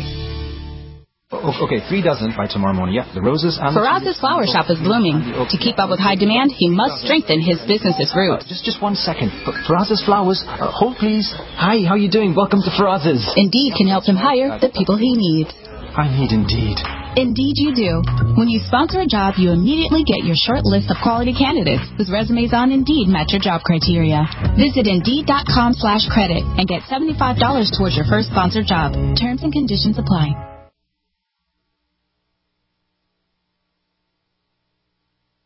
Okay, three dozen by tomorrow morning. Yeah, the roses and... Faraz's flower shop is blooming. To keep up with high demand, he must strengthen his business's roots. Uh, just just one second. Faraz's flowers, uh, hold please. Hi, how you doing? Welcome to Faraz's. Indeed can help him hire the people he needs. I need Indeed. Indeed you do. When you sponsor a job, you immediately get your short list of quality candidates whose resumes on Indeed match your job criteria. Visit Indeed.com slash credit and get seventy-five dollars towards your first sponsored job. Terms and conditions apply.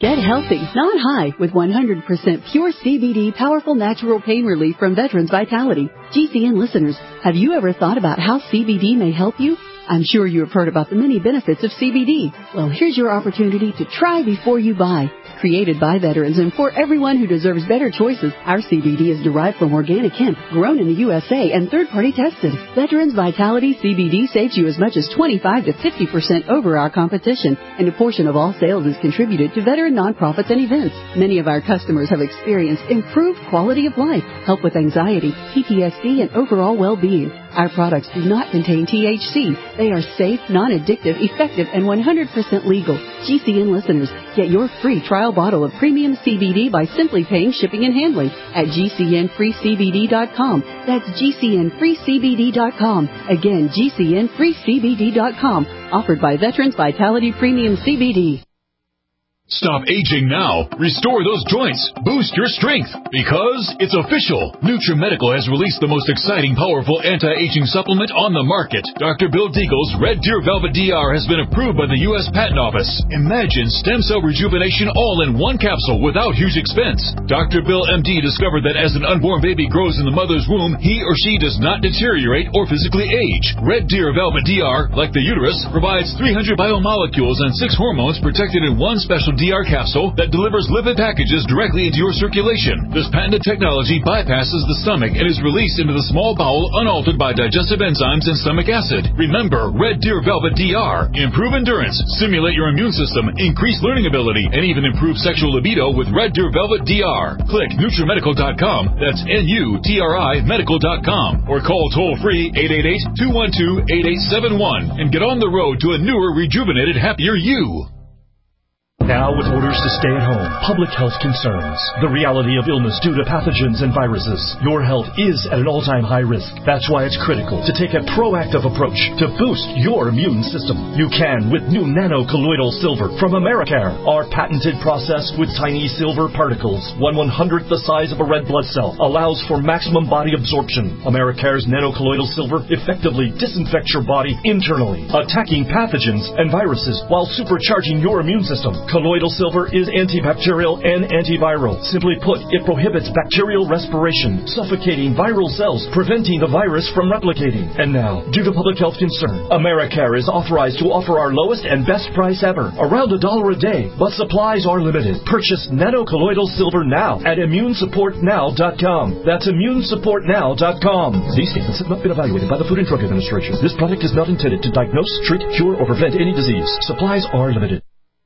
Get healthy, not high, with one hundred percent pure C B D powerful natural pain relief from Veterans Vitality. G C N listeners, have you ever thought about how C B D may help you? I'm sure you have heard about the many benefits of C B D. Well, here's your opportunity to try before you buy. Created by veterans and for everyone who deserves better choices, our C B D is derived from organic hemp, grown in the U S A and third-party tested. Veterans Vitality C B D saves you as much as twenty-five to fifty percent over our competition, and a portion of all sales is contributed to veteran nonprofits and events. Many of our customers have experienced improved quality of life, help with anxiety, P T S D, and overall well-being. Our products do not contain T H C. They are safe, non-addictive, effective, and one hundred percent legal. G C N listeners, get your free trial bottle of premium C B D by simply paying shipping and handling at G C N free C B D dot com. That's G C N free C B D dot com. Again, G C N free C B D dot com. Offered by Veterans Vitality Premium C B D. Stop aging now. Restore those joints. Boost your strength. Because it's official. NutriMedical has released the most exciting, powerful anti-aging supplement on the market. Doctor Bill Deagle's Red Deer Velvet D R has been approved by the U S Patent Office. Imagine stem cell rejuvenation all in one capsule without huge expense. Doctor Bill M D discovered that as an unborn baby grows in the mother's womb, he or she does not deteriorate or physically age. Red Deer Velvet D R, like the uterus, provides three hundred biomolecules and six hormones protected in one special D R capsule that delivers lipid packages directly into your circulation. This patented technology bypasses the stomach and is released into the small bowel unaltered by digestive enzymes and stomach acid. Remember, Red Deer Velvet D R. Improve endurance, stimulate your immune system, increase learning ability, and even improve sexual libido with Red Deer Velvet D R. Click NutriMedical dot com, that's N U T R I medical dot com, or call toll-free eight eight eight, two one two, eight eight seven one and get on the road to a newer, rejuvenated, happier you. Now with orders to stay at home, public health concerns, the reality of illness due to pathogens and viruses, your health is at an all-time high risk. That's why it's critical to take a proactive approach to boost your immune system. You can with new nano-colloidal silver from Americare. Our patented process with tiny silver particles, one one-hundredth the size of a red blood cell, allows for maximum body absorption. Americare's nano-colloidal silver effectively disinfects your body internally, attacking pathogens and viruses while supercharging your immune system. Colloidal silver is antibacterial and antiviral. Simply put, it prohibits bacterial respiration, suffocating viral cells, preventing the virus from replicating. And now, due to public health concern, Americare is authorized to offer our lowest and best price ever, around a dollar a day, but supplies are limited. Purchase nano-colloidal silver now at immune support now dot com. That's immune support now dot com. These statements have not been evaluated by the Food and Drug Administration. This product is not intended to diagnose, treat, cure, or prevent any disease. Supplies are limited.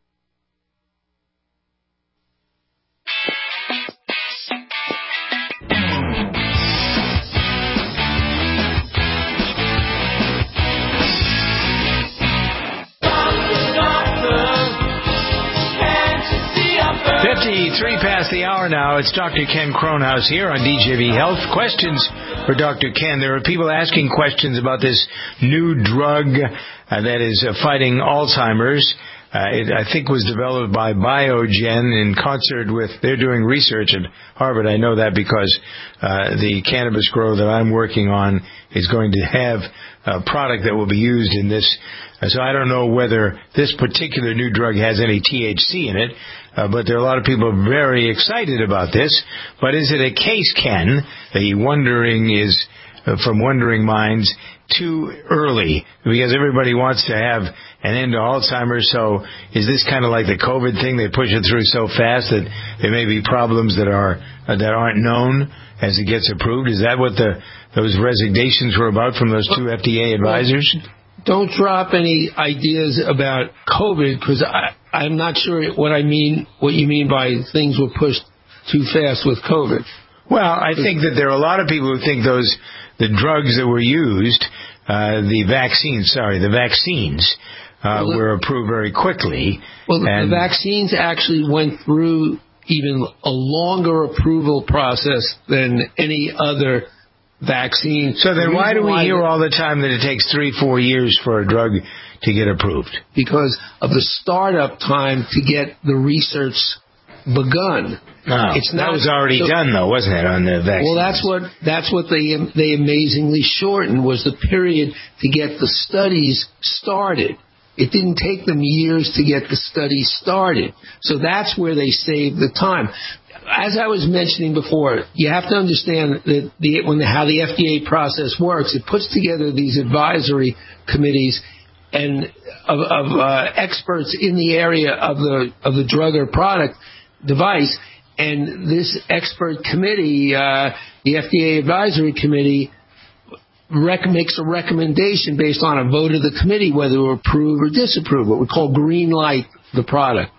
fifty-three past the hour now. It's Doctor Ken Kronhaus here on D J V Health. Questions for Doctor Ken. There are people asking questions about this new drug uh, that is uh, fighting Alzheimer's. Uh, it, I think, was developed by Biogen in concert with, they're doing research at Harvard. I know that because uh, the cannabis grow that I'm working on is going to have a product that will be used in this. Uh, so I don't know whether this particular new drug has any T H C in it, uh, but there are a lot of people very excited about this. But is it a case, Ken, the wondering is, uh, from wondering minds, too early? Because everybody wants to have an end to Alzheimer's, so is this kind of like the COVID thing? They push it through so fast that there may be problems that are uh, that aren't known as it gets approved. Is that what the those resignations were about from those two F D A advisors? Don't drop any ideas about COVID, because I'm not sure what I mean, what you mean by things were pushed too fast with COVID. Well, I think that there are a lot of people who think those the drugs that were used, uh, the vaccines, sorry, the vaccines uh, well, were approved very quickly. Well, and the vaccines actually went through even a longer approval process than any other vaccine. So then why do we hear all the time that it takes three, four years for a drug to get approved? Because of the startup time to get the research begun. Oh, it's not, that was already so, done, though, wasn't it, on the vaccine? Well, that's what that's what they they amazingly shortened, was the period to get the studies started. it didn't take them years to get the study started. So that's where they saved the time. As I was mentioning before, you have to understand that the, when the, how the F D A process works. It puts together these advisory committees and of, of uh, experts in the area of the of the drug or product device, and this expert committee, uh, the F D A advisory committee, rec- makes a recommendation based on a vote of the committee whether to approve or disapprove, what we call green light the product.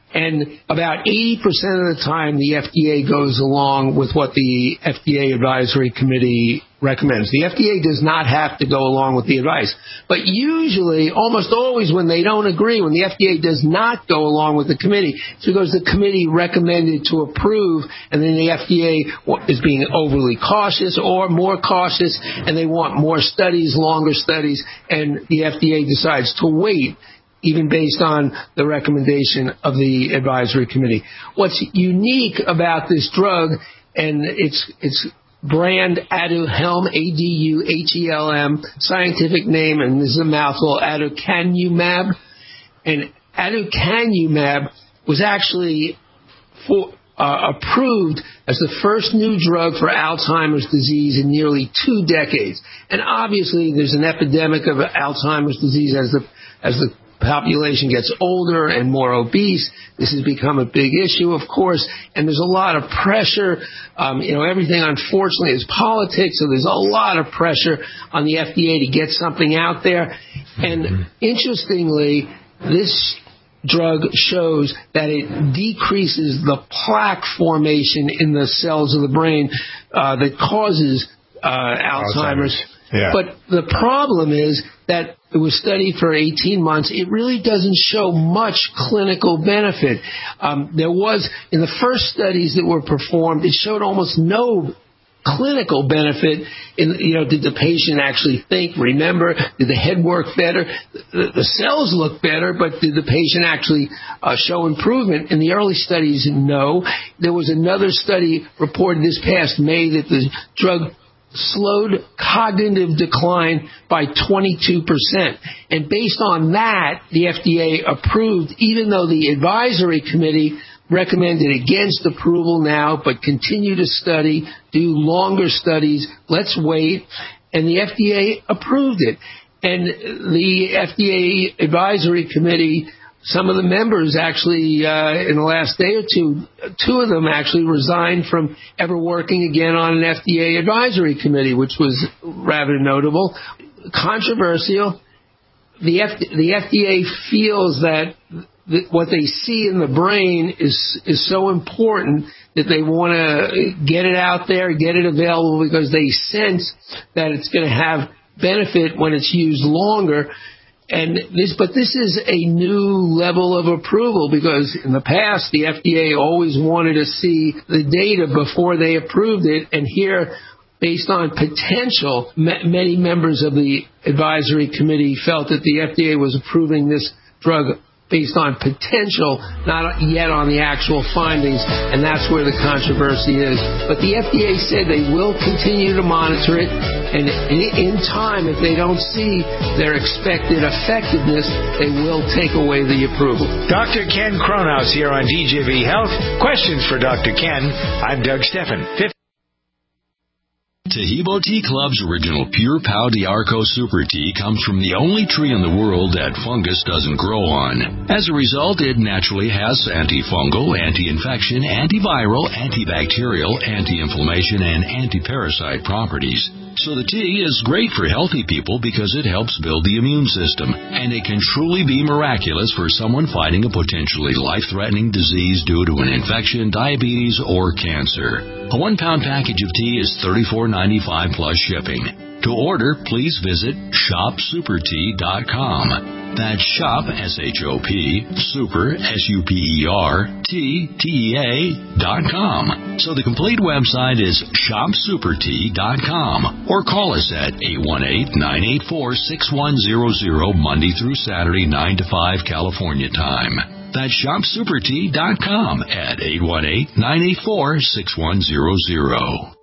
And about eighty percent of the time, the F D A goes along with what the F D A Advisory Committee recommends. The F D A does not have to go along with the advice. But usually, almost always when they don't agree, when the F D A does not go along with the committee, it's because the committee recommended to approve, and then the F D A is being overly cautious or more cautious, and they want more studies, longer studies, and the F D A decides to wait, even based on the recommendation of the advisory committee. What's unique about this drug, and it's it's brand Aduhelm, A D U H E L M, scientific name, and this is a mouthful, aducanumab. And aducanumab was actually for, uh, approved as the first new drug for Alzheimer's disease in nearly two decades. And obviously there's an epidemic of Alzheimer's disease as the as the population gets older and more obese. This has become a big issue, of course, and there's a lot of pressure. Um, you know, everything, unfortunately, is politics, so there's a lot of pressure on the F D A to get something out there. And mm-hmm. interestingly, this drug shows that it decreases the plaque formation in the cells of the brain uh, that causes uh, Alzheimer's. Alzheimer's. Yeah. But the problem is that it was studied for eighteen months. It really doesn't show much clinical benefit. Um, there was, in the first studies that were performed, it showed almost no clinical benefit. In, you know, did the patient actually think, remember? Did the head work better? The, the cells look better, but did the patient actually uh, show improvement? In the early studies, no. There was another study reported this past May that the drug slowed cognitive decline by twenty-two percent. And based on that, the F D A approved, even though the advisory committee recommended against approval now, but continue to study, do longer studies, let's wait. And the F D A approved it. And the F D A advisory committee, some of the members actually, uh, in the last day or two, two of them actually resigned from ever working again on an F D A advisory committee, which was rather notable. Controversial. The, F- the F D A feels that th- what they see in the brain is is so important that they want to get it out there, get it available, because they sense that it's going to have benefit when it's used longer. And this, but this is a new level of approval, because in the past the F D A always wanted to see the data before they approved it. And here, based on potential, m- many members of the advisory committee felt that the F D A was approving this drug based on potential, not yet on the actual findings, and that's where the controversy is. But the F D A said they will continue to monitor it, and in time, if they don't see their expected effectiveness, they will take away the approval. Doctor Ken Kronhaus here on D J V Health. Questions for Doctor Ken. I'm Doug Steffen. Taheebo Tea Club's original Pure Pau D'Arco Super Tea comes from the only tree in the world that fungus doesn't grow on. As a result, it naturally has antifungal, anti-infection, antiviral, antibacterial, anti-inflammation, and anti-parasite properties. So the tea is great for healthy people because it helps build the immune system, and it can truly be miraculous for someone fighting a potentially life-threatening disease due to an infection, diabetes, or cancer. A one-pound package of tea is thirty-four ninety-five plus shipping. To order, please visit shop super tea dot com. That's shop, S H O P, super, S U P E R, T, T E A, dot com. So the complete website is shop super tea dot com, or call us at eight one eight, nine eight four, six one zero zero, Monday through Saturday, nine to five California time. That's shop super tea dot com at eight one eight, nine eight four, six one zero zero.